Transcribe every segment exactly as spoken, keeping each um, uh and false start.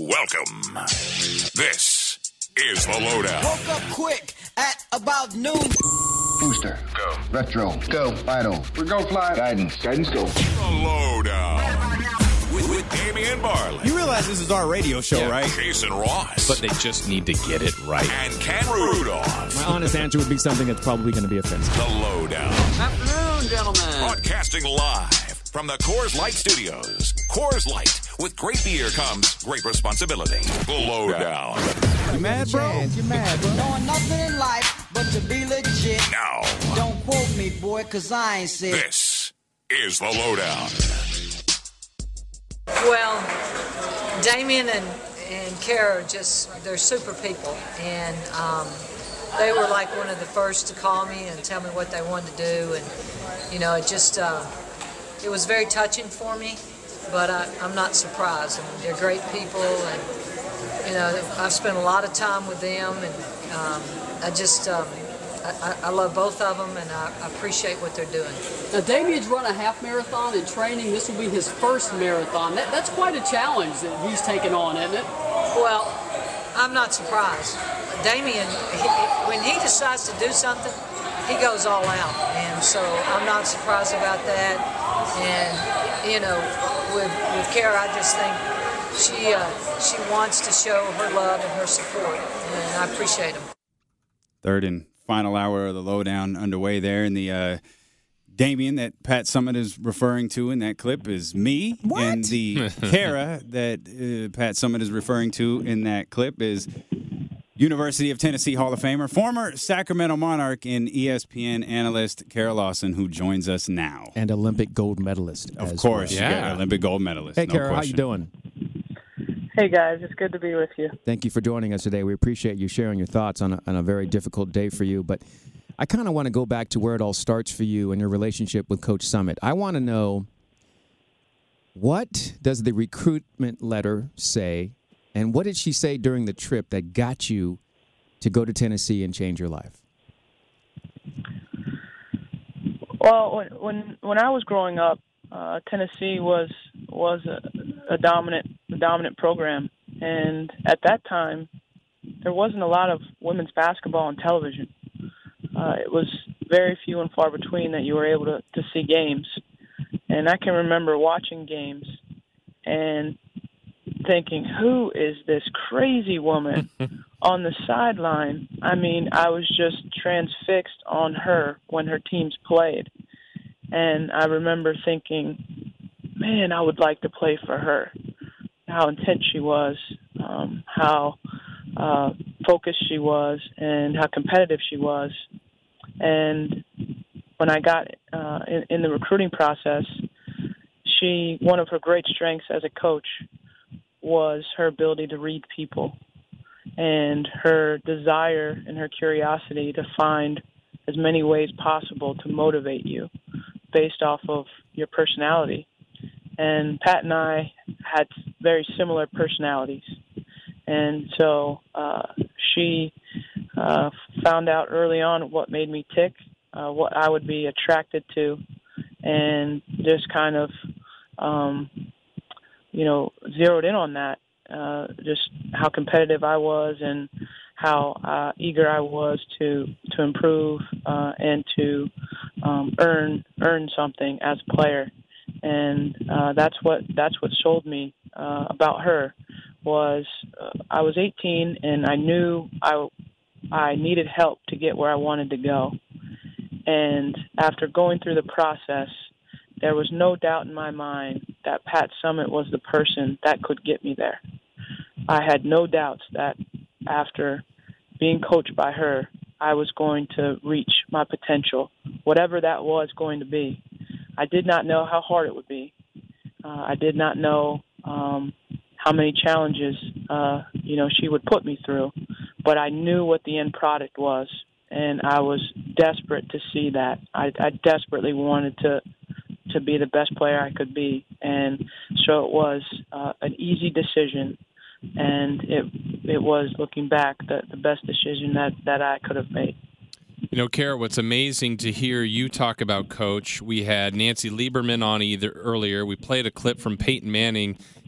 Welcome. This is The Lowdown. Woke up quick at about noon. Booster. Go. Retro. Go. Vital. We go fly. Guidance. Guidance go. The Lowdown. With, with Damian Barley. You realize this is our radio show, Yeah. right? Jason Ross. But they just need to get it right. And Ken Rudolph. My honest answer would be something that's probably going to be offensive. The Lowdown. Afternoon, gentlemen. Broadcasting live from the Coors Light Studios. Coors Light. With great beer comes great responsibility. The Lowdown. You mad, bro? You mad, bro? Knowing nothing in life but to be legit. Now, Don't quote me, boy, cause I ain't sick. this is The Lowdown. Well, Damien and, and Kara are just, they're super people. And um, they were like one of the first to call me and tell me what they wanted to do. And, you know, it just, uh, it was very touching for me. But I, I'm not surprised. I mean, they're great people. And, you know, I've spent a lot of time with them. And um, I just, um, I, I love both of them. And I, I appreciate what they're doing. Now, Damien's run a half marathon in training. This will be his first marathon. That, that's quite a challenge that he's taken on, isn't it? Well, I'm not surprised. Damien, he, when he decides to do something, he goes all out. And so I'm not surprised about that. And, you know, with, with Kara, I just think she, uh, she wants to show her love and her support. And I appreciate them. Third and final hour of The Lowdown underway there. And the uh, Damien that Pat Summitt is referring to in that clip is me. What? And the Kara that uh, Pat Summitt is referring to in that clip is University of Tennessee Hall of Famer, former Sacramento Monarch and E S P N analyst Kara Lawson, who joins us now. And Olympic gold medalist. Of as course, well. you Yeah. got Olympic gold medalist. Hey, no Kara, how you question. doing? Hey guys, it's good to be with you. Thank you for joining us today. We appreciate you sharing your thoughts on a, on a very difficult day for you. But I kind of want to go back to where it all starts for you and your relationship with Coach Summitt. I want to know, what does the recruitment letter say, and what did she say during the trip that got you to go to Tennessee and change your life? Well, when when, when I was growing up, uh, Tennessee was was a, a dominant a dominant program, and at that time, there wasn't a lot of women's basketball on television. Uh, it was very few and far between that you were able to, to see games, and I can remember watching games and thinking, who is this crazy woman on the sideline? I mean, I was just transfixed on her when her teams played. And I remember thinking, man, I would like to play for her. How intense she was, um, how uh, focused she was, and how competitive she was. And when I got uh, in, in the recruiting process, she, one of her great strengths as a coach was her ability to read people and her desire and her curiosity to find as many ways possible to motivate you based off of your personality. And Pat and I had very similar personalities. And so uh, she uh, found out early on what made me tick, uh, what I would be attracted to, and just kind of um, you know, zeroed in on that, uh, just how competitive I was and how uh, eager I was to to improve uh, and to um, earn earn something as a player, and uh, that's what that's what sold me uh, about her. Was uh, I was eighteen and I knew I I needed help to get where I wanted to go, and after going through the process, there was no doubt in my mind that Pat Summitt was the person that could get me there. I had no doubts that after being coached by her, I was going to reach my potential, whatever that was going to be. I did not know how hard it would be. Uh, I did not know um, how many challenges, uh, you know, she would put me through, but I knew what the end product was, and I was desperate to see that. I, I desperately wanted to to be the best player I could be. And so it was uh, an easy decision, and it it was, looking back, the, the best decision that, that I could have made. You know, Kara, what's amazing to hear you talk about Coach, we had Nancy Lieberman on either earlier. We played a clip from Peyton Manning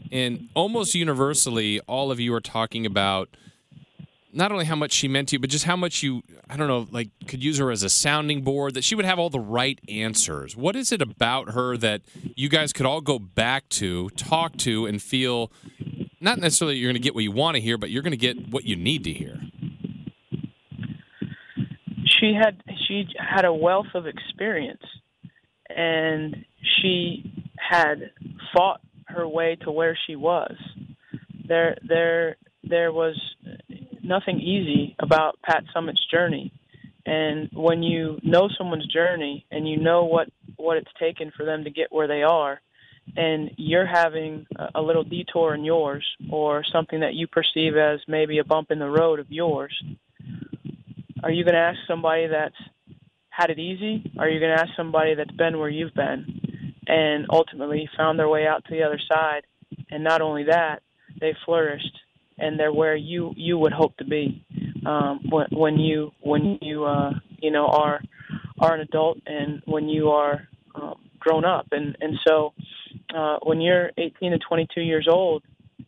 And almost universally, all of you are talking about not only how much she meant to you, but just how much you, I don't know, like could use her as a sounding board, that she would have all the right answers. What is it about her that you guys could all go back to, talk to, and feel not necessarily you're going to get what you want to hear, but you're going to get what you need to hear? She had she had a wealth of experience, and she had fought her way to where she was. There, there, there was nothing easy about Pat Summitt's journey, and when you know someone's journey and you know what, what it's taken for them to get where they are, and you're having a, a little detour in yours or something that you perceive as maybe a bump in the road of yours, are you going to ask somebody that's had it easy? Or are you going to ask somebody that's been where you've been and ultimately found their way out to the other side? And not only that, they flourished, and they're where you, you would hope to be um, when, when you when you uh, you know are are an adult and when you are um, grown up. And and so uh, when you're eighteen to twenty-two years old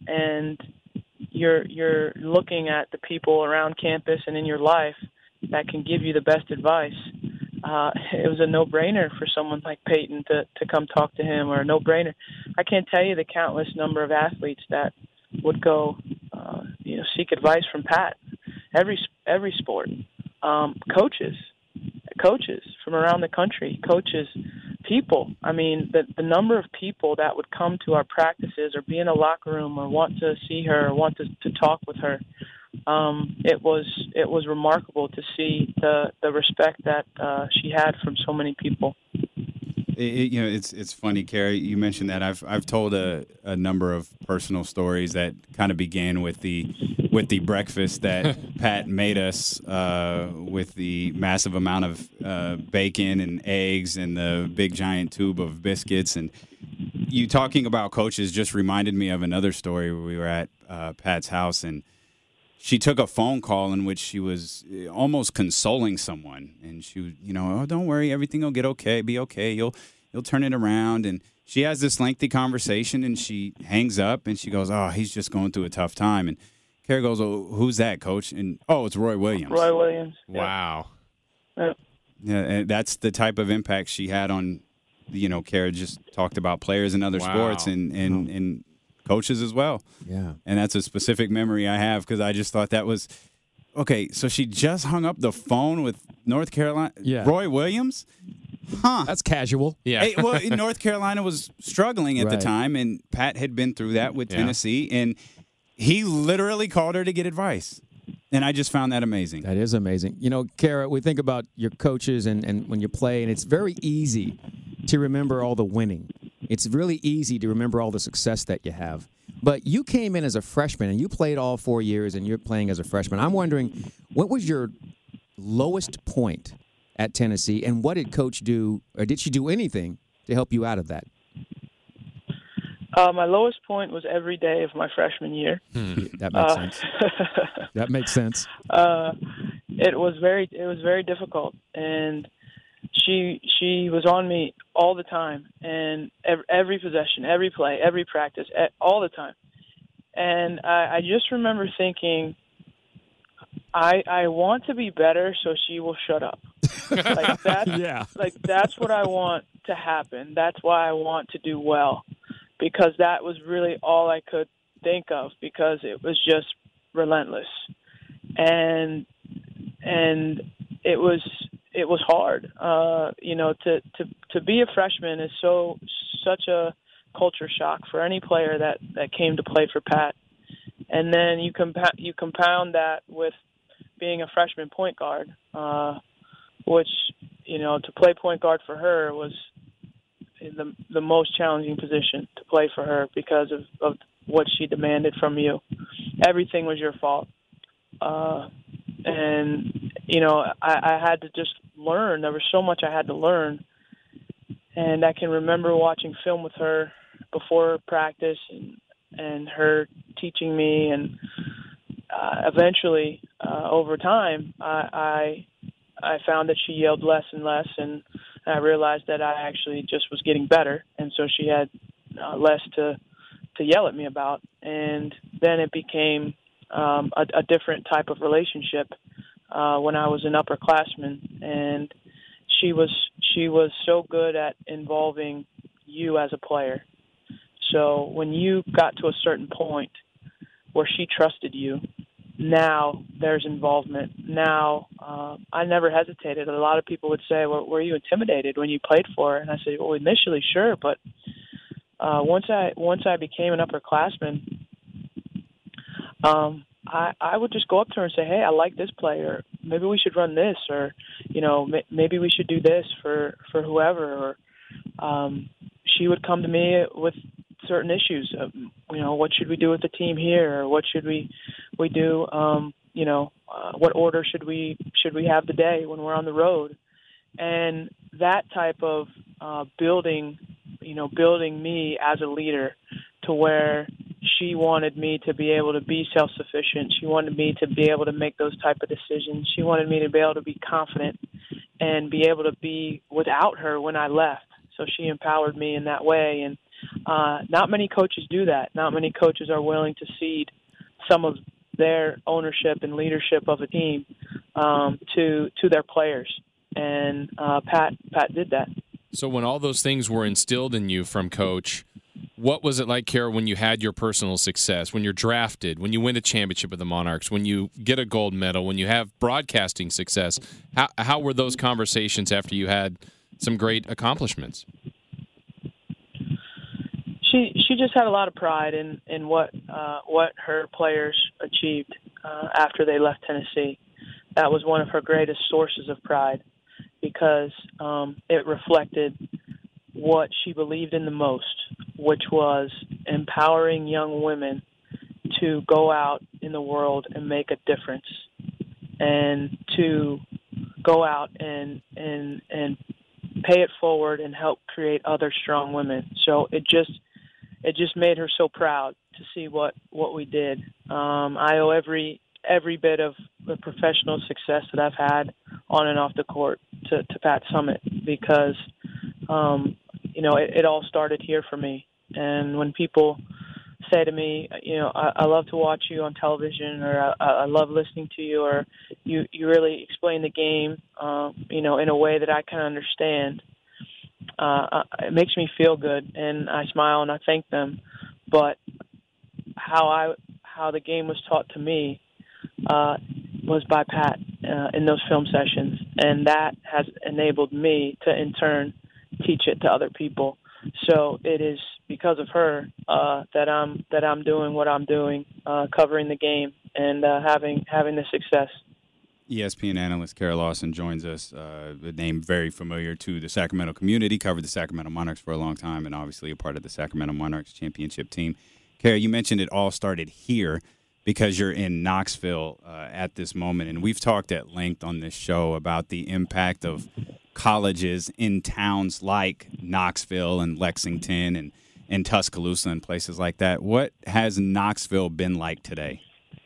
and you're you're looking at the people around campus and in your life that can give you the best advice, uh, it was a no-brainer for someone like Peyton to, to come talk to him, or a no-brainer. I can't tell you the countless number of athletes that would go, uh, you know, seek advice from Pat. Every every sport, um, coaches, coaches from around the country, coaches, people. I mean, the the number of people that would come to our practices or be in a locker room or want to see her or want to, to talk with her. Um, it was it was remarkable to see the the respect that uh, she had from so many people. It, it, you know, it's it's funny, Carrie. You mentioned that. I've I've told a, a number of personal stories that kind of began with the with the breakfast that Pat made us uh, with the massive amount of uh, bacon and eggs and the big giant tube of biscuits. And you talking about coaches just reminded me of another story where we were at uh, Pat's house, and she took a phone call in which she was almost consoling someone, and she, you know, oh, don't worry, everything will get okay, be okay. You'll you'll turn it around. And she has this lengthy conversation, and she hangs up, and she goes, oh, he's just going through a tough time. And Kara goes, oh, who's that, Coach? And oh, it's Roy Williams. Roy Williams. Yeah. Wow. Yeah. Yeah, and that's the type of impact she had on, you know, Kara just talked about players in other Wow. sports and and and. coaches as well. Yeah. And that's a specific memory I have because I just thought that was, okay, so she just hung up the phone with North Carolina, Yeah. Roy Williams? Huh. That's casual. Yeah. Hey, well, North Carolina was struggling at Right. the time, and Pat had been through that with Yeah. Tennessee, and he literally called her to get advice. And I just found that amazing. That is amazing. You know, Kara, we think about your coaches and, and when you play, and it's very easy to remember all the winning. It's really easy to remember all the success that you have. But you came in as a freshman, and you played all four years, and you're playing as a freshman. I'm wondering, what was your lowest point at Tennessee, and what did Coach do, or did she do anything to help you out of that? Uh, my lowest point was every day of my freshman year. That makes Uh, sense. That makes sense. uh, it was very it was very difficult, and she she was on me all the time, and every, every possession, every play, every practice, e- all the time. And I, I just remember thinking, I I want to be better, so she will shut up. Like that's Yeah. like that's what I want to happen. That's why I want to do well, because that was really all I could think of, because it was just relentless, and and it was it was hard. Uh, you know, to, to to be a freshman is so such a culture shock for any player that, that came to play for Pat, and then you compa- you compound that with being a freshman point guard, uh, which, you know, to play point guard for her was the the most challenging position to play for her because of, of what she demanded from you. Everything was your fault. Uh, and, you know, I, I had to just learn. There was so much I had to learn. And I can remember watching film with her before practice and, and her teaching me. And uh, eventually, uh, over time, I, I I found that she yelled less and less, and I realized that I actually just was getting better, and so she had uh, less to to yell at me about. And then it became um, a, a different type of relationship uh, when I was an upperclassman. And she was she was so good at involving you as a player. So when you got to a certain point where she trusted you, now there's involvement. Now, uh, I never hesitated. A lot of people would say, well, were you intimidated when you played for her? And I said, well, initially, sure. But uh, once I once I became an upperclassman, um, I, I would just go up to her and say, hey, I like this player. Maybe we should run this, or, you know, m- maybe we should do this for, for whoever. Or um, she would come to me with certain issues. Of, you know, what should we do with the team here? Or what should we we do? Um, you know, uh, what order should we should we have today when we're on the road? And that type of uh, building, you know, building me as a leader to where she wanted me to be able to be self-sufficient. She wanted me to be able to make those type of decisions. She wanted me to be able to be confident and be able to be without her when I left. So she empowered me in that way. And uh, not many coaches do that. Not many coaches are willing to cede some of their ownership and leadership of a team um, to to their players. And uh, Pat Pat did that. So when all those things were instilled in you from Coach, what was it like, Kara, when you had your personal success, when you're drafted, when you win a championship with the Monarchs, when you get a gold medal, when you have broadcasting success? How, how were those conversations after you had some great accomplishments? She she just had a lot of pride in, in what uh, what her players achieved uh, after they left Tennessee. That was one of her greatest sources of pride because um, it reflected what she believed in the most, which was empowering young women to go out in the world and make a difference, and to go out and and and pay it forward and help create other strong women. So it just it just made her so proud to see what, what we did. Um, I owe every every bit of the professional success that I've had on and off the court to, to Pat Summitt because um, you know it, it all started here for me. And when people say to me, you know, I, I love to watch you on television, or I, I love listening to you, or you, you really explain the game, um, you know, in a way that I can understand, uh, it makes me feel good, and I smile and I thank them. But how I how the game was taught to me uh, was by Pat uh, in those film sessions, and that has enabled me to, in turn, teach it to other people. So it is because of her uh, that I'm that I'm doing what I'm doing, uh, covering the game and uh, having having the success. E S P N analyst Kara Lawson joins us. Uh, a name very familiar to the Sacramento community. Covered the Sacramento Monarchs for a long time, and obviously a part of the Sacramento Monarchs championship team. Kara, you mentioned it all started here because you're in Knoxville uh, at this moment, and we've talked at length on this show about the impact of colleges in towns like Knoxville and Lexington and, and Tuscaloosa and places like that. What has Knoxville been like today?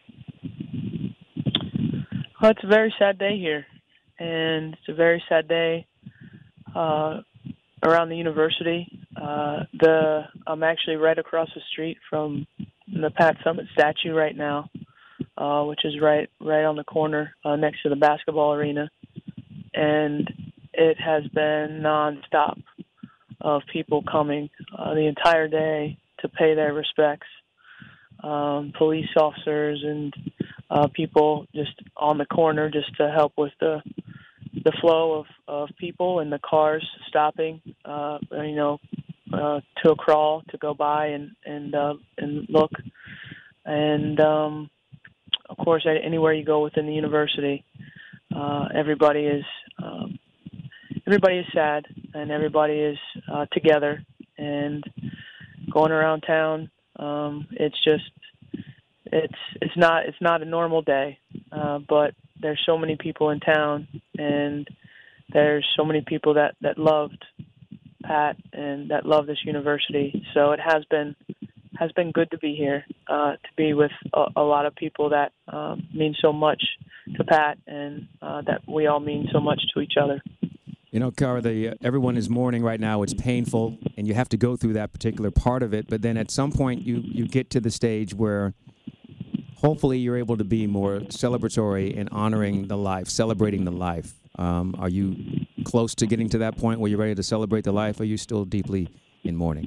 Well, it's a very sad day here, and it's a very sad day uh, around the university. Uh, the I'm actually right across the street from the Pat Summitt statue right now, uh, which is right right on the corner uh, next to the basketball arena, and it has been nonstop of people coming uh, the entire day to pay their respects. Um, police officers and uh, people just on the corner just to help with the the flow of, of people and the cars stopping, uh, you know, uh, to a crawl to go by and and uh, and look. And um, of course, anywhere you go within the university, uh, everybody is. Um, Everybody is sad, and everybody is uh, together and going around town. Um, it's just, it's it's not it's not a normal day, uh, but there's so many people in town, and there's so many people that, that loved Pat and that love this university. So it has been has been good to be here, uh, to be with a, a lot of people that um, mean so much to Pat, and uh, that we all mean so much to each other. You know, Kara, the, uh, everyone is mourning right now. It's painful, and you have to go through that particular part of it. But then at some point, you, you get to the stage where hopefully you're able to be more celebratory in honoring the life, celebrating the life. Um, are you close to getting to that point where you're ready to celebrate the life, or are you still deeply in mourning?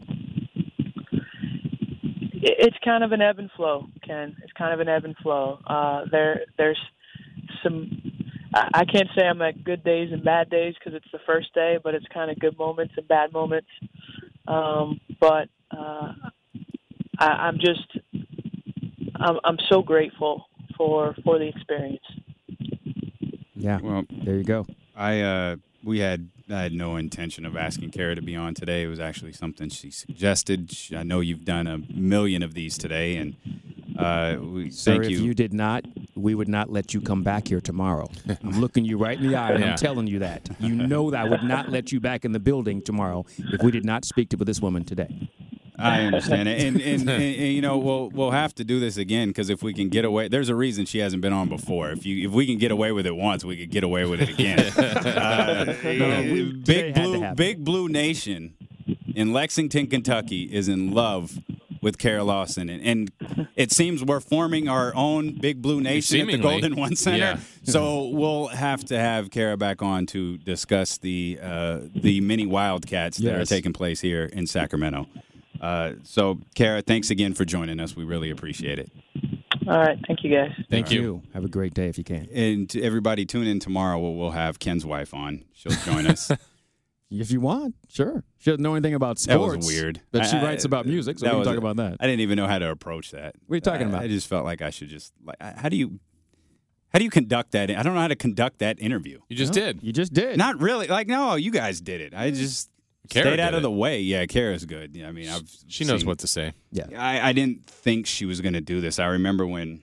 It's kind of an ebb and flow, Ken. It's kind of an ebb and flow. Uh, there, there's some. I, I can't say I'm at good days and bad days because it's the first day, but it's kind of good moments and bad moments. Um, but uh, I, I'm just, I'm, I'm so grateful for for the experience. Yeah. Well, there you go. I uh, we had I had no intention of asking Kara to be on today. It was actually something she suggested. She, I know you've done a million of these today, and uh, we Sir, thank if you. you did not, we would not let you come back here tomorrow. I'm looking you right in the eye, and Yeah. I'm telling you that. You know that I would not let you back in the building tomorrow if we did not speak to this woman today. I understand it, and, and, and, and you know we'll we'll have to do this again because if we can get away, there's a reason she hasn't been on before. If you if we can get away with it once, we could get away with it again. uh, No, we- today Big had to Blue happen. Big Blue Nation in Lexington, Kentucky, is in love with Kara Lawson, and, and it seems we're forming our own Big Blue Nation at the Seemingly. Golden One Center. Yeah. So we'll have to have Kara back on to discuss the uh, the mini Wildcats that are Yes. taking place here in Sacramento. Uh, so, Kara, thanks again for joining us. We really appreciate it. All right, thank you guys. Thank you. Have a great day if you can. And to everybody, tune in tomorrow. We'll, we'll have Ken's wife on. She'll join us. If you want, sure. She doesn't know anything about That sports. was weird. But she I- writes I- about music, so that we can was talk a- about that. I didn't even know how to approach that. What are you talking I- about? I just felt like I should just like. How do you? How do you conduct that? I don't know how to conduct that interview. You just No, did. You just did. Not really. Like no, you guys did it. I just Kara stayed out did of it. the way. Yeah, Kara's good. Yeah, I mean, I've She knows seen- what to say. Yeah. I, I didn't think she was going to do this. I remember when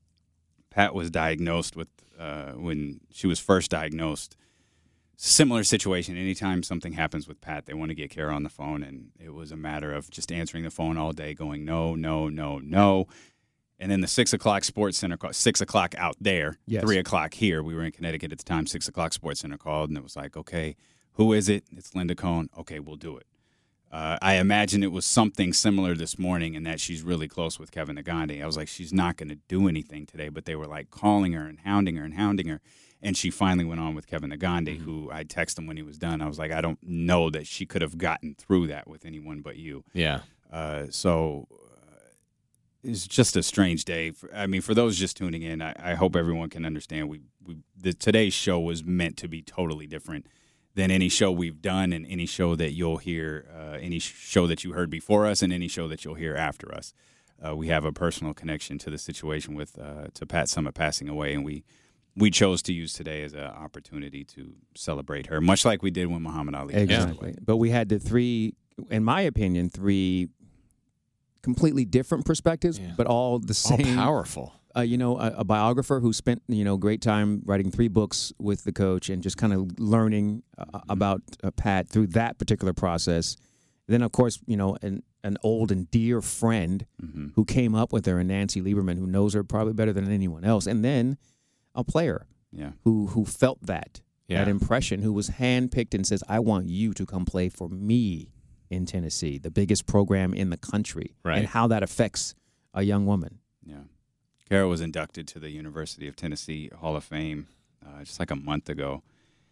Pat was diagnosed with, uh, when she was first diagnosed, similar situation. Anytime something happens with Pat, they want to get Kara on the phone, and it was a matter of just answering the phone all day, going no, no, no, no. And then the six o'clock Sports Center call, six o'clock out there, Yes. three o'clock here. We were in Connecticut at the time. Six o'clock Sports Center called, and it was like, okay, who is it? It's Linda Cohn. Okay, we'll do it. Uh, I imagine it was something similar this morning in that she's really close with Kevin Nagandi. I was like, she's not going to do anything today, but they were like calling her and hounding her and hounding her. And she finally went on with Kevin Nagandi, who I texted him when he was done. I was like, I don't know that she could have gotten through that with anyone but you. Yeah. Uh, so uh, it's just a strange day. For, I mean, for those just tuning in, I, I hope everyone can understand. We, we the, today's show was meant to be totally different than any show we've done and any show that you'll hear, uh, any sh- show that you heard before us and any show that you'll hear after us. Uh, we have a personal connection to the situation with uh, to Pat Summitt passing away, and we we chose to use today as an opportunity to celebrate her, much like we did when Muhammad Ali passed Exactly. away. But we had the three, in my opinion, three completely different perspectives, Yeah. but all the All same. powerful. Uh, you know, a, a biographer who spent, you know, great time writing three books with the coach and just kind of learning uh, about uh, Pat through that particular process. Then, of course, you know, an, an old and dear friend Mm-hmm. who came up with her, and Nancy Lieberman, who knows her probably better than anyone else. And then a player Yeah. who who felt that, Yeah. that impression, who was handpicked and says, I want you to come play for me in Tennessee, the biggest program in the country, Right. and how that affects a young woman. Yeah. Kara was inducted to the University of Tennessee Hall of Fame uh, just like a month ago,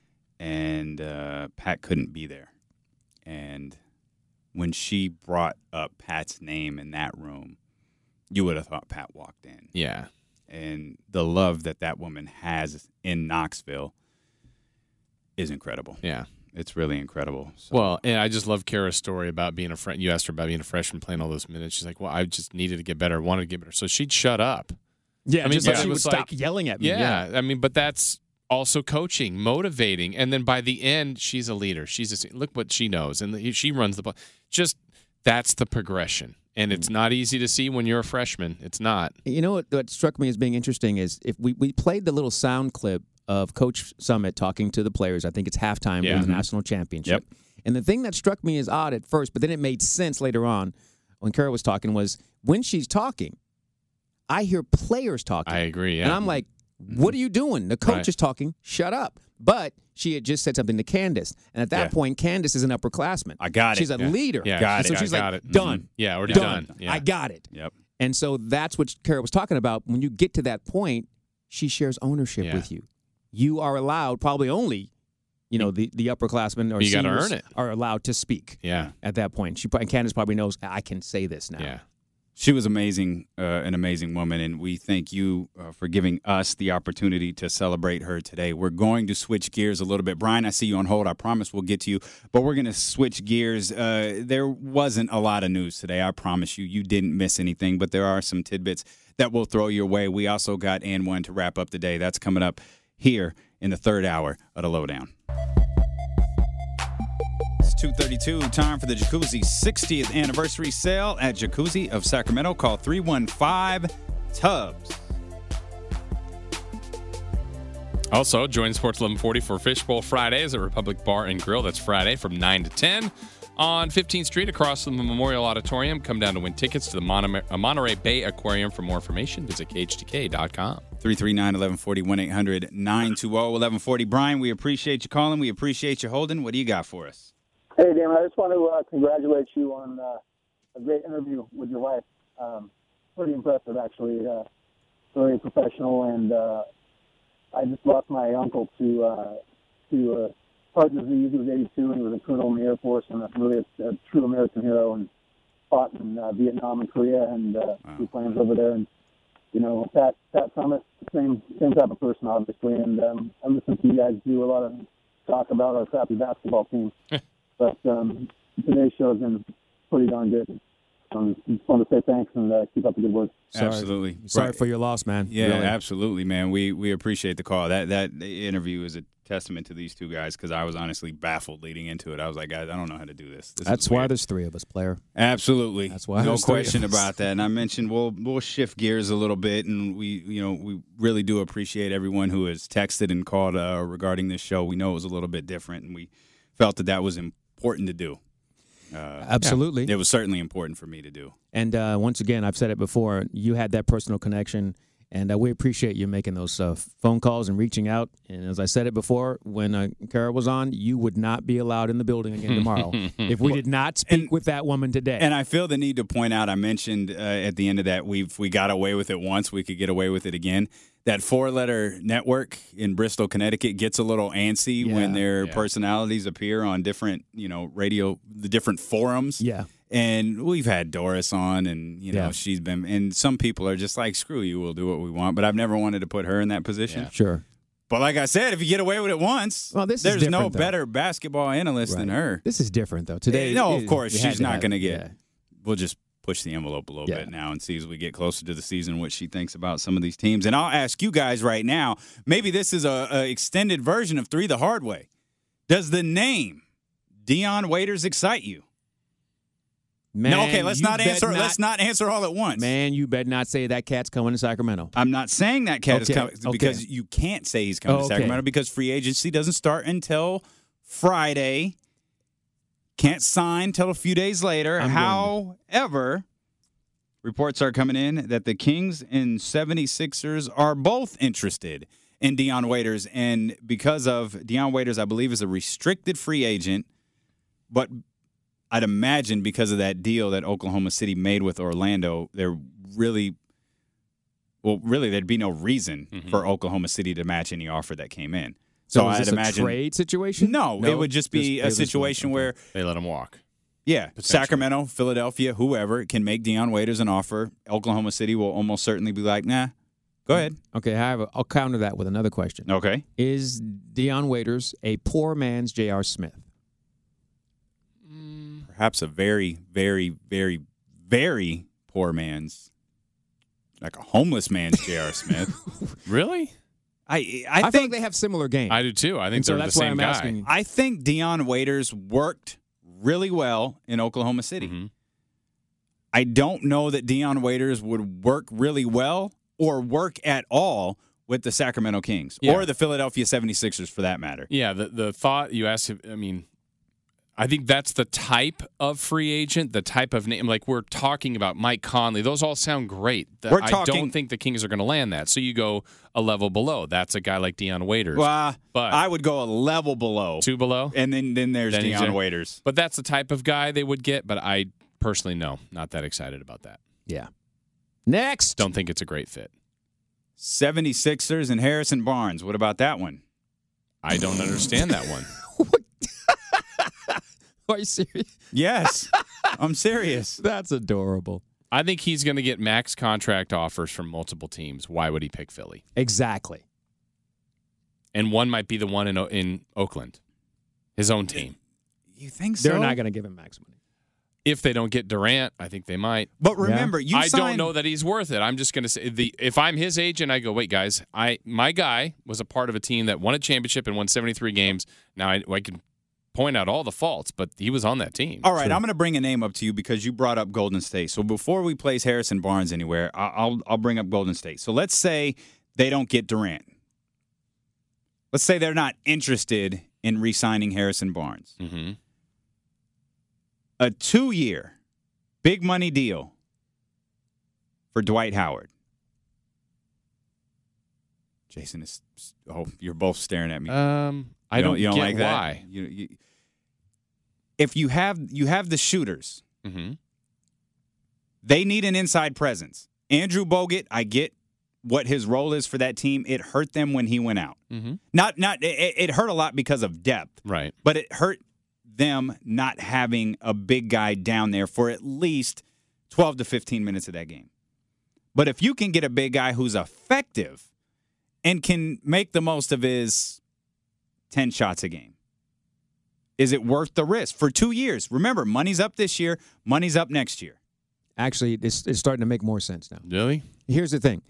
and uh, Pat couldn't be there. And when she brought up Pat's name in that room, you would have thought Pat walked in. Yeah. And the love that that woman has in Knoxville is incredible. Yeah. It's really incredible. So, Well, and I just love Kara's story about being a friend. You asked her about being a freshman, playing all those minutes. She's like, well, I just needed to get better, wanted to get better. So she'd shut up. Yeah, I mean, just but like it she would was stop like- yelling at me. Yeah, I mean, but that's also coaching, motivating, and then by the end, she's a leader. She's a, look what she knows, and the, she runs the ball. Just that's the progression, and it's not easy to see when you're a freshman. It's not. You know what, what struck me as being interesting is if we, we played the little sound clip of Coach Summitt talking to the players. I think it's halftime Yeah. during the Mhm. national championship. Yep. And the thing that struck me as odd at first, but then it made sense later on when Kara was talking, was when she's talking, I hear players talking. I agree. Yeah. And I'm like, What are you doing? The coach Right. is talking. Shut up. But she had just said something to Candace. And at that Yeah. point, Candace is an upperclassman. I got it. She's a Yeah. leader. Yeah, Got And it. so I she's got like, it. done. Mhm. Yeah, already done. done. Yeah. I got it. Yep. And so that's what Kara was talking about. When you get to that point, she shares ownership Yeah. with you. You are allowed, probably only, you know, the, the upperclassmen or You gotta seniors earn it. are allowed to speak Yeah. at that point. She probably, Candace probably knows, I can say this now. Yeah. She was amazing, uh, an amazing woman, and we thank you uh, for giving us the opportunity to celebrate her today. We're going to switch gears a little bit. Brian, I see you on hold. I promise we'll get to you, but we're going to switch gears. Uh, there wasn't a lot of news today. I promise you, you didn't miss anything, but there are some tidbits that will throw your way. We also got and one to wrap up the day. That's coming up here in the third hour of the Lowdown. two thirty-two, time for the Jacuzzi sixtieth anniversary sale at Jacuzzi of Sacramento. Call three one five, T U B S. Also, join Sports eleven forty for Fishbowl Fridays at Republic Bar and Grill. That's Friday from nine to ten on fifteenth Street across from the Memorial Auditorium. Come down to win tickets to the Mon- uh, Monterey Bay Aquarium. For more information, visit K H T K dot com. three three nine, eleven forty, one eight hundred, nine two zero, eleven forty. Brian, we appreciate you calling. We appreciate you holding. What do you got for us? Hey, Damon, I just want to uh, congratulate you on uh, a great interview with your wife. Um, pretty impressive, actually. Uh, very professional, and uh, I just lost my uncle to uh, to uh, heart disease. He was eighty-two, and he was a colonel in the Air Force, and a, really a, a true American hero, and fought in uh, Vietnam and Korea, and uh, Wow. flew planes over there. And you know, Pat Pat Summit, same same type of person, obviously. And um, I listen to you guys do a lot of talk about our crappy basketball team. But um, today's show has been pretty darn good. Um, just want to say thanks and uh, keep up the good work. Sorry. Absolutely. Sorry Right. for your loss, man. Yeah, Really. absolutely, man. We we appreciate the call. That that interview is a testament to these two guys because I was honestly baffled leading into it. I was like, guys, I don't know how to do this. this That's is why weird. there's three of us, player. Absolutely. That's why no there's three of question us. about that. And I mentioned we'll we'll shift gears a little bit, and we you know we really do appreciate everyone who has texted and called uh, regarding this show. We know it was a little bit different, and we felt that that was important to do. Uh, Absolutely. It was certainly important for me to do. And uh, once again, I've said it before, you had that personal connection, and uh, we appreciate you making those uh, phone calls and reaching out. And as I said it before, when uh, Kara was on, you would not be allowed in the building again tomorrow if we did not speak And- with that woman today. And I feel the need to point out, I mentioned uh, at the end of that, we've we got away with it once, we could get away with it again. That four-letter network in Bristol, Connecticut gets a little antsy Yeah. when their Yeah. personalities appear on different, you know, radio, the different forums. yeah. And we've had Doris on, and, you know, Yeah. she's been, and some people are just like, screw you, we'll do what we want. But I've never wanted to put her in that position. Yeah. Sure. But like I said, if you get away with it once, Well, this is there's no different, though. better basketball analyst than Right. her. This is different, though. Today, no, it- of course, you had she's to not have- going to get. yeah. We'll just push the envelope a little Yeah. bit now and see as we get closer to the season what she thinks about some of these teams. And I'll ask you guys right now, maybe this is a, a extended version of Three the Hard Way. Does the name Dion Waiters excite you? Man, no, okay, let's you not bet answer. Let's not answer all at once. Man, you better not say that cat's coming to Sacramento. I'm not saying that cat is Okay, coming okay. because you can't say he's coming Oh, to okay. Sacramento because free agency doesn't start until Friday. Can't sign till a few days later. I'm However, reports are coming in that the Kings and seventy-sixers are both interested in Dion Waiters. And because of Dion Waiters, I believe, is a restricted free agent, but I'd imagine because of that deal that Oklahoma City made with Orlando, they're really well, really, there'd be no reason Mhm. for Oklahoma City to match any offer that came in. So, So is I'd this a imagine trade situation? No, No, it would just be just- a it was- situation okay. where, They let him walk. yeah, Potentially. Sacramento, Philadelphia, whoever can make Dion Waiters an offer. Oklahoma City will almost certainly be like, nah, go ahead. Okay, I have a, I'll counter that with another question. Okay. Is Dion Waiters a poor man's J R. Smith? Perhaps a very, very, very, very poor man's, like a homeless man's J R. Smith. Really? I, I, I, feel think like they have similar game. I do too. I think And so they're that's the why same I'm guy. asking. I think Dion Waiters worked really well in Oklahoma City. Mhm. I don't know that Dion Waiters would work really well or work at all with the Sacramento Kings Yeah. or the Philadelphia seventy-sixers for that matter. Yeah, the the thought you asked, I mean, I think that's the type of free agent, the type of name. Like we're talking about Mike Conley. Those all sound great. The, We're I talking- don't think the Kings are going to land that. So you go a level below. That's a guy like Deion Waiters. Well, but I would go a level below. Two below? And then, then there's Then he's Deion a- Waiters. But that's the type of guy they would get. But I personally, no, not that excited about that. Yeah. Next. Don't think it's a great fit. seventy-sixers and Harrison Barnes. What about that one? I don't understand that one. Are you serious? Yes. I'm serious. That's adorable. I think he's going to get max contract offers from multiple teams. Why would he pick Philly? Exactly. And one might be the one in O- in Oakland, his own team. You think so? They're not going to give him max money. If they don't get Durant, I think they might. But remember, you I signed- don't know that he's worth it. I'm just going to say the if I'm his agent, I go, wait, guys, I my guy was a part of a team that won a championship and won seventy-three games. Now I, I can point out all the faults, but he was on that team. All right, I'm going to bring a name up to you because you brought up Golden State. So before we place Harrison Barnes anywhere, I- I'll I'll bring up Golden State. So let's say they don't get Durant. Let's say they're not interested in re-signing Harrison Barnes. Mm-hmm. A two-year, big money deal for Dwight Howard. Jason is. Oh, you're both staring at me. Um, I You don't, you don't get like that? why. You, you, if you have you have the shooters, Mm-hmm. they need an inside presence. Andrew Bogut, I get what his role is for that team. It hurt them when he went out. Mm-hmm. Not not it, it hurt a lot because of depth, Right. but it hurt them not having a big guy down there for at least twelve to fifteen minutes of that game. But if you can get a big guy who's effective and can make the most of his ten shots a game, is it worth the risk for two years? Remember, money's up this year, money's up next year. Actually, it's, it's starting to make more sense now. Really? Here's the thing.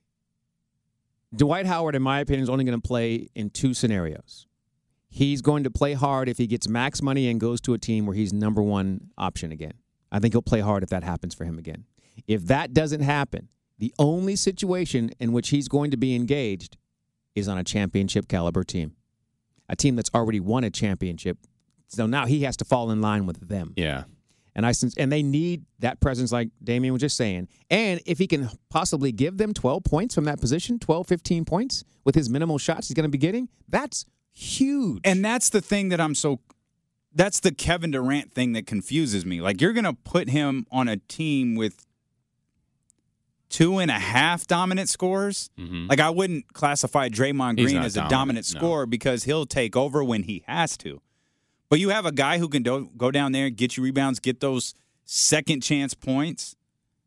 Dwight Howard, in my opinion, is only going to play in two scenarios. He's going to play hard if he gets max money and goes to a team where he's number one option again. I think he'll play hard if that happens for him again. If that doesn't happen, the only situation in which he's going to be engaged is on a championship caliber team, a team that's already won a championship. So now he has to fall in line with them. Yeah. And I sense, and they need that presence, like Damian was just saying. And if he can possibly give them twelve points from that position, twelve, fifteen points with his minimal shots he's going to be getting, that's huge. And that's the thing that I'm so that's the Kevin Durant thing that confuses me. Like, you're going to put him on a team with two and a half dominant scorers. Mm-hmm. Like, I wouldn't classify Draymond He's Green not as a dominant, dominant no. scorer because he'll take over when he has to. But you have a guy who can do, go down there, get you rebounds, get those second chance points.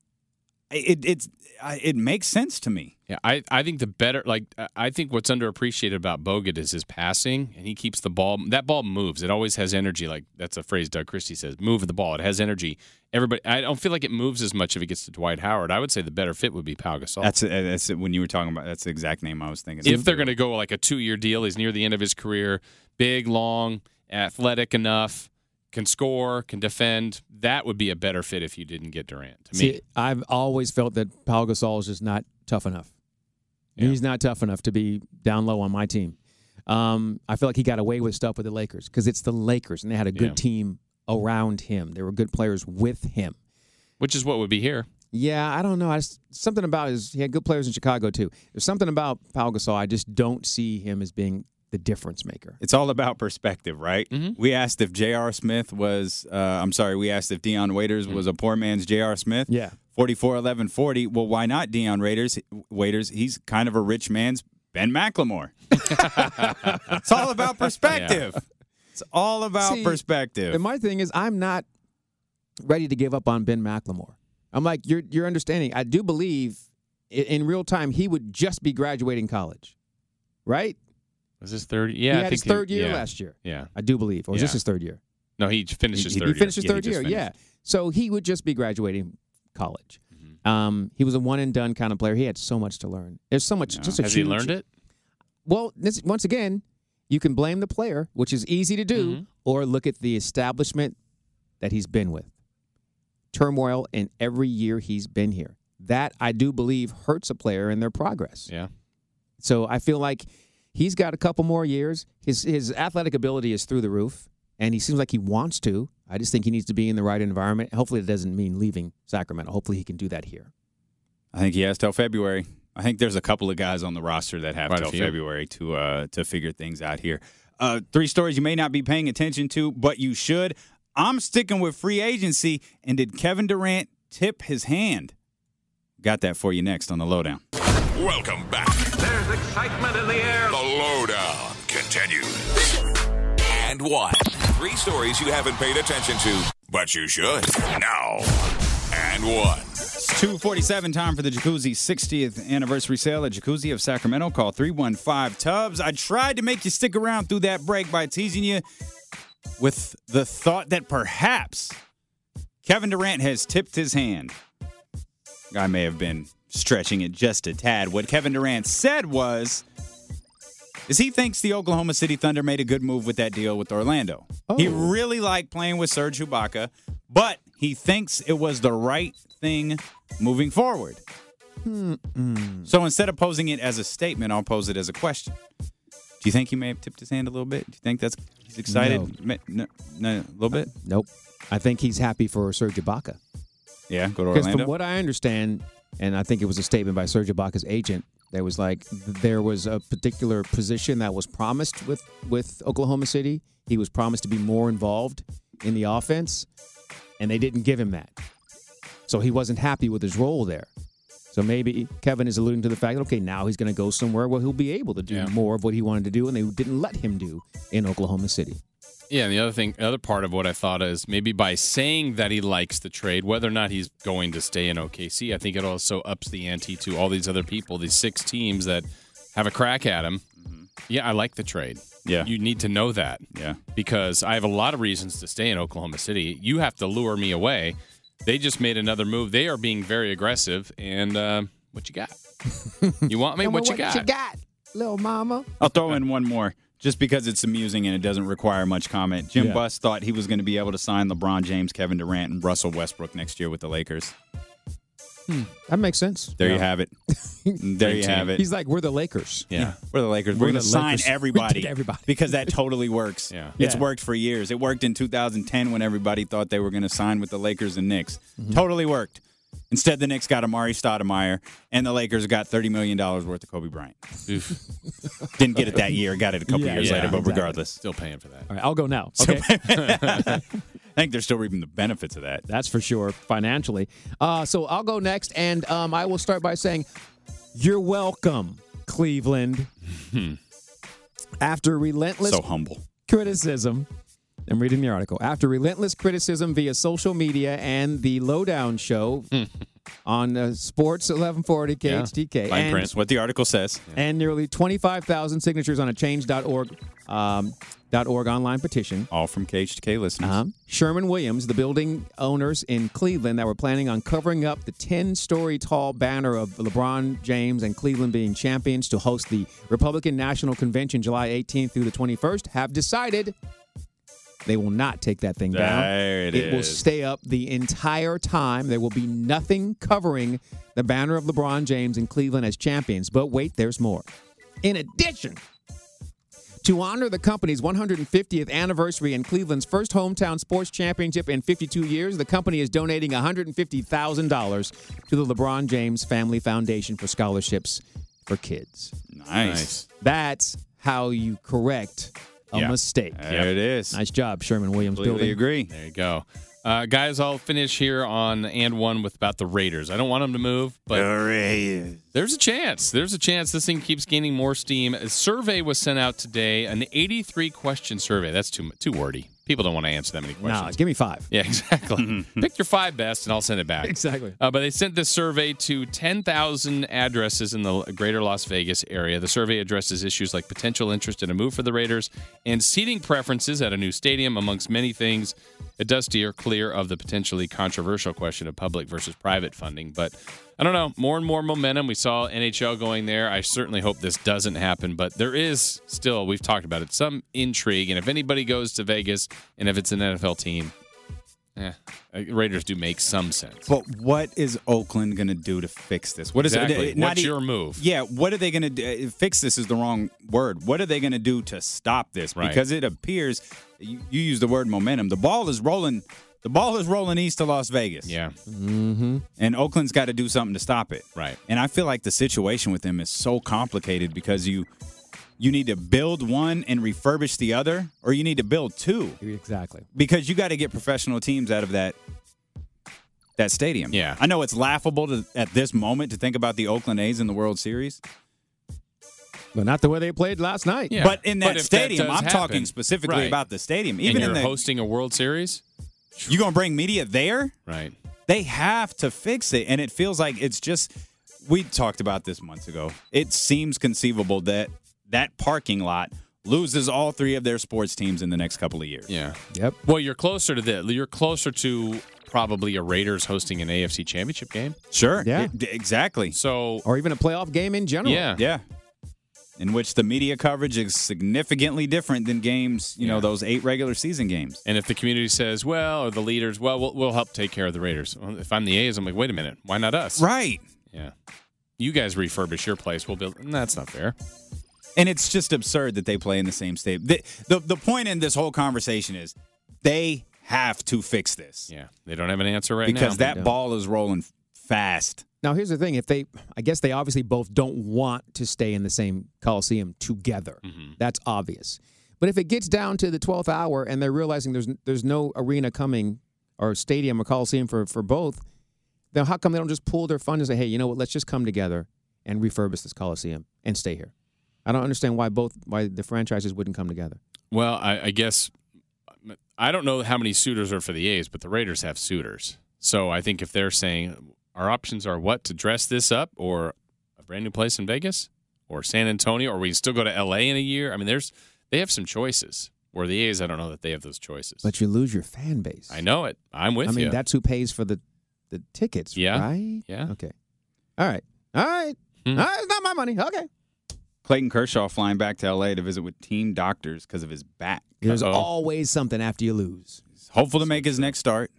It it's it makes sense to me. Yeah, I, I think the better, like, I think what's underappreciated about Bogut is his passing, and he keeps the ball. That ball moves. It always has energy. Like, that's a phrase Doug Christie says, move the ball. It has energy. Everybody, I don't feel like it moves as much if it gets to Dwight Howard. I would say the better fit would be Pau Gasol. That's that's when you were talking about. That's the exact name I was thinking. If of. they're going to go like a two-year deal, he's near the end of his career, big, long, athletic enough, can score, can defend. That would be a better fit if you didn't get Durant, to See, me. I've always felt that Pau Gasol is just not tough enough. Yeah. He's not tough enough to be down low on my team. Um, I feel like he got away with stuff with the Lakers because it's the Lakers, and they had a good Yeah. team around him. There were good players with him. Which is what would be here. Yeah, I don't know. I just, something about his. He had good players in Chicago too. There's something about Pau Gasol. I just don't see him as being the difference maker. It's all about perspective, right? Mm-hmm. We asked if J R. Smith was, uh, I'm sorry, we asked if Deion Waiters Mm-hmm. was a poor man's J R. Smith. Yeah. forty-four eleven forty. Well, why not Deion Waiters? Waiters, he's kind of a rich man's Ben McLemore. It's all about perspective. Yeah. It's all about See, perspective. And my thing is, I'm not ready to give up on Ben McLemore. I'm like, you're you're understanding. I do believe in, in real time he would just be graduating college, right? Was his third? Yeah, he I had think his third year yeah. last year. Yeah. I do believe. Or was Yeah. this his third year? No, he finished his he, third he finished year. his Yeah, he third just year, finished. yeah. So he would just be graduating college. Mm-hmm. Um, he was a one and done kind of player. He had so much to learn. There's so much. No. Just a Has huge, he learned it? Well, this, once again, you can blame the player, which is easy to do, Mhm. or look at the establishment that he's been with. Turmoil in every year he's been here. That, I do believe, hurts a player in their progress. Yeah. So I feel like he's got a couple more years. His his athletic ability is through the roof. and he seems like he wants to. I just think he needs to be in the right environment. Hopefully, it doesn't mean leaving Sacramento. Hopefully, he can do that here. I think he has till February. I think there's a couple of guys on the roster that have Quite a till few. February to uh, to figure things out here. Uh, three stories you may not be paying attention to, but you should. I'm sticking with free agency. And did Kevin Durant tip his hand? Got that for you next on the Lowdown. Welcome back. There's excitement in the air. The Lowdown continues. And one. Three stories you haven't paid attention to, but you should. Now. And one. It's two forty-seven, time for the Jacuzzi sixtieth anniversary sale at Jacuzzi of Sacramento. Call three one five Tubbs. I tried to make you stick around through that break by teasing you with the thought that perhaps Kevin Durant has tipped his hand. I may have been stretching it just a tad. What Kevin Durant said was, is he thinks the Oklahoma City Thunder made a good move with that deal with Orlando. Oh. He really liked playing with Serge Ibaka, but he thinks it was the right thing moving forward. Mm-mm. So instead of posing it as a statement, I'll pose it as a question. Do you think he may have tipped his hand a little bit? Do you think that's he's excited? No, no, no a little bit? Nope. I think he's happy for Serge Ibaka. Yeah, go to Because Orlando. from what I understand, and I think it was a statement by Serge Ibaka's agent, there was like there was a particular position that was promised with, with Oklahoma City. He was promised to be more involved in the offense, and they didn't give him that. So he wasn't happy with his role there. So maybe Kevin is alluding to the fact that, okay, now he's going to go somewhere where he'll be able to do Yeah. more of what he wanted to do, and they didn't let him do in Oklahoma City. Yeah, and the other thing, other part of what I thought is maybe by saying that he likes the trade, whether or not he's going to stay in O K C, I think it also ups the ante to all these other people, these six teams that have a crack at him. Mm-hmm. Yeah, I like the trade. Yeah. You need to know that. Yeah. Because I have a lot of reasons to stay in Oklahoma City. You have to lure me away. They just made another move. They are being very aggressive. And uh, what you got? You want me? What you got? What you got, little mama? I'll throw in one more. Just because it's amusing and it doesn't require much comment. Jim Yeah. Buss thought he was going to be able to sign LeBron James, Kevin Durant, and Russell Westbrook next year with the Lakers. Hmm. That makes sense. There Yeah. you have it. There you have it. He's like, we're the Lakers. Yeah. We're the Lakers. We're, We're going to the sign Lakers. We everybody. take everybody. Because that totally works. Yeah. It's Yeah. worked for years. It worked in two thousand ten when everybody thought they were going to sign with the Lakers and Knicks. Mm-hmm. Totally worked. Instead, the Knicks got Amari Stoudemire, and the Lakers got thirty million dollars worth of Kobe Bryant. Didn't get it that year. Got it a couple Yeah, years yeah, later, but exactly. regardless. Still paying for that. All right, I'll go now. Okay. I think they're still reaping the benefits of that. That's for sure, financially. Uh, so I'll go next, and um, I will start by saying, you're welcome, Cleveland. After relentless So humble. criticism, I'm reading the article. After relentless criticism via social media and the Lowdown Show on uh, Sports eleven forty K H T K, Fine and, print. That's what the article says. and nearly twenty-five thousand signatures on a change dot org um, .org online petition, All from K H T K listeners. Uh-huh. Sherman Williams, the building owners in Cleveland that were planning on covering up the ten-story tall banner of LeBron James and Cleveland being champions to host the Republican National Convention July eighteenth through the twenty-first, have decided they will not take that thing down. There it It will is. stay up the entire time. There will be nothing covering the banner of LeBron James and Cleveland as champions. But wait, there's more. In addition, to honor the company's one hundred fiftieth anniversary and Cleveland's first hometown sports championship in fifty-two years, the company is donating one hundred fifty thousand dollars to the LeBron James Family Foundation for scholarships for kids. Nice. Nice. That's how you correct a Yeah. mistake. There it is. Nice job, Sherman Williams Completely building. agree. There you go. Uh, guys, I'll finish here on and one with about the Raiders. I don't want them to move, but there's a chance. There's a chance this thing keeps gaining more steam. A survey was sent out today, an eighty-three question survey. That's too too wordy. People don't want to answer that many questions. Nah, give me five. Yeah, exactly. Pick your five best, and I'll send it back. Exactly. Uh, but they sent this survey to ten thousand addresses in the greater Las Vegas area. The survey addresses issues like potential interest in a move for the Raiders and seating preferences at a new stadium, amongst many things. It does steer clear of the potentially controversial question of public versus private funding. But I don't know, more and more momentum. We saw N H L going there. I certainly hope this doesn't happen, but there is still, we've talked about it, some intrigue. And if anybody goes to Vegas and if it's an N F L team, Yeah, Raiders do make some sense. But what is Oakland going to do to fix this? What is exactly. it? What's e- your move? Yeah, what are they going to do? Fix this is the wrong word. What are they going to do to stop this? Right. Because it appears, you, you use the word momentum. The ball is rolling. The ball is rolling east to Las Vegas. Yeah. Mm-hmm. And Oakland's got to do something to stop it. Right. And I feel like the situation with them is so complicated because you you need to build one and refurbish the other, or you need to build two. Exactly. Because you got to get professional teams out of that that stadium. Yeah. I know it's laughable to, at this moment to think about the Oakland A's in the World Series. But not the way they played last night. Yeah. But in that But if stadium, that does I'm happen, talking specifically right. about the stadium. And Even you're in the hosting a World Series? You going to bring media there? Right. They have to fix it. And it feels like it's just, we talked about this months ago. It seems conceivable that that parking lot loses all three of their sports teams in the next couple of years. Yeah. Yep. Well, you're closer to this. You're closer to probably a Raiders hosting an A F C Championship game. Sure. Yeah. It- exactly. So, Or even a playoff game in general. yeah. Yeah. In which the media coverage is significantly different than games, you know, Yeah. those eight regular season games. And if the community says, well, or the leaders, well, we'll, we'll help take care of the Raiders. Well, if I'm the A's, I'm like, wait a minute. Why not us? Right. Yeah. You guys refurbish your place. We'll build. That's not fair. And it's just absurd that they play in the same state. The, the, the point in this whole conversation is they have to fix this. Yeah. They don't have an answer right now. Because that ball is rolling fast. Now, here's the thing. If they, I guess they obviously both don't want to stay in the same Coliseum together. Mm-hmm. That's obvious. But if it gets down to the twelfth hour and they're realizing there's there's no arena coming or stadium or Coliseum for, for both, then how come they don't just pull their fund and say, hey, you know what, let's just come together and refurbish this Coliseum and stay here? I don't understand why both why the franchises wouldn't come together. Well, I, I guess I don't know how many suitors are for the A's, but the Raiders have suitors. So I think if they're saying our options are what, to dress this up or a brand new place in Vegas or San Antonio, or we can still go to L A in a year. I mean, there's they have some choices. Where the A's, I don't know that they have those choices. But you lose your fan base. I know it. I'm with I you. mean, that's who pays for the, the tickets, Yeah. right? Yeah. Okay. All right. All right. Hmm. All right. It's not my money. Okay. Clayton Kershaw flying back to L A to visit with team doctors because of his back. There's Uh-oh. always something after you lose. He's hopeful to make his next start.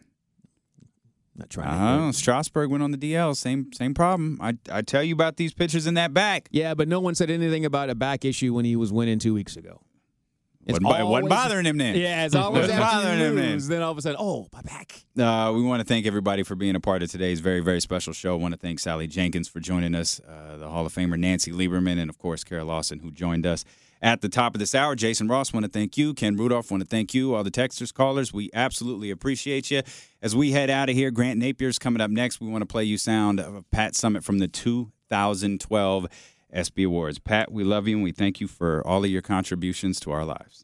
Not trying. Oh, Strasburg went on the D L. Same same problem. I I tell you about these pitchers in that back. Yeah, but no one said anything about a back issue when he was winning two weeks ago. It's Wasn't, bo- it wasn't always- bothering him then. Yeah, it's always Wasn't after bothering you him then. lose. Then all of a sudden, oh, my back. Uh, we want to thank everybody for being a part of today's very, very special show. I want to thank Sally Jenkins for joining us, uh, the Hall of Famer Nancy Lieberman, and, of course, Kara Lawson, who joined us at the top of this hour. Jason Ross, want to thank you. Ken Rudolph, want to thank you. All the texters, callers, we absolutely appreciate you. As we head out of here, Grant Napier's coming up next. We want to play you sound of Pat Summitt from the two thousand twelve ESPY Awards. Pat, we love you, and we thank you for all of your contributions to our lives.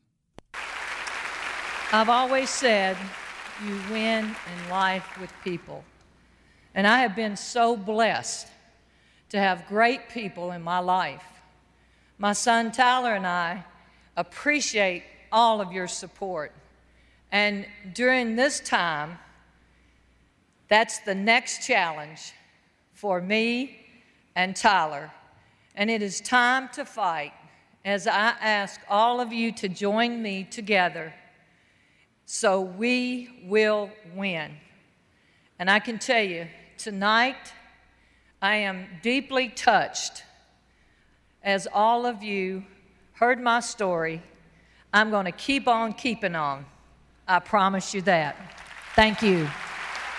I've always said you win in life with people. And I have been so blessed to have great people in my life. My son Tyler and I appreciate all of your support. And during this time, that's the next challenge for me and Tyler. And it is time to fight as I ask all of you to join me together so we will win. And I can tell you, tonight, I am deeply touched. As all of you heard my story, I'm going to keep on keeping on. I promise you that. Thank you.